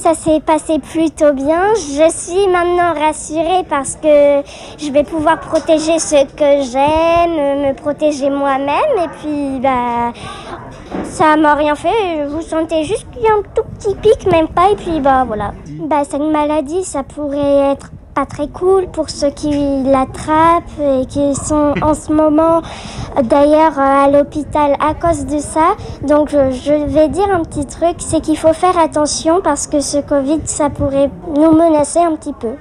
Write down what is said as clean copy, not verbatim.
Ça s'est passé plutôt bien. Je suis maintenant rassurée parce que je vais pouvoir protéger ce que j'aime, me protéger moi-même. Et puis, ça m'a rien fait. Vous sentez juste qu'il y a un tout petit pic, même pas. Et puis, voilà. Cette maladie, ça pourrait être pas très cool pour ceux qui l'attrapent et qui sont en ce moment d'ailleurs à l'hôpital à cause de ça. Donc je vais dire un petit truc, c'est qu'il faut faire attention parce que ce Covid, ça pourrait nous menacer un petit peu.